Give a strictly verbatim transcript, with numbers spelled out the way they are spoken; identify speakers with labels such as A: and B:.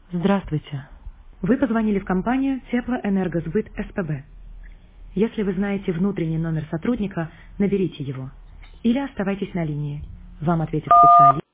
A: Здравствуйте. Вы позвонили в компанию Теплоэнергосбыт СПБ. Если вы знаете внутренний номер сотрудника, наберите его. Или оставайтесь на линии. Вам ответит специалист.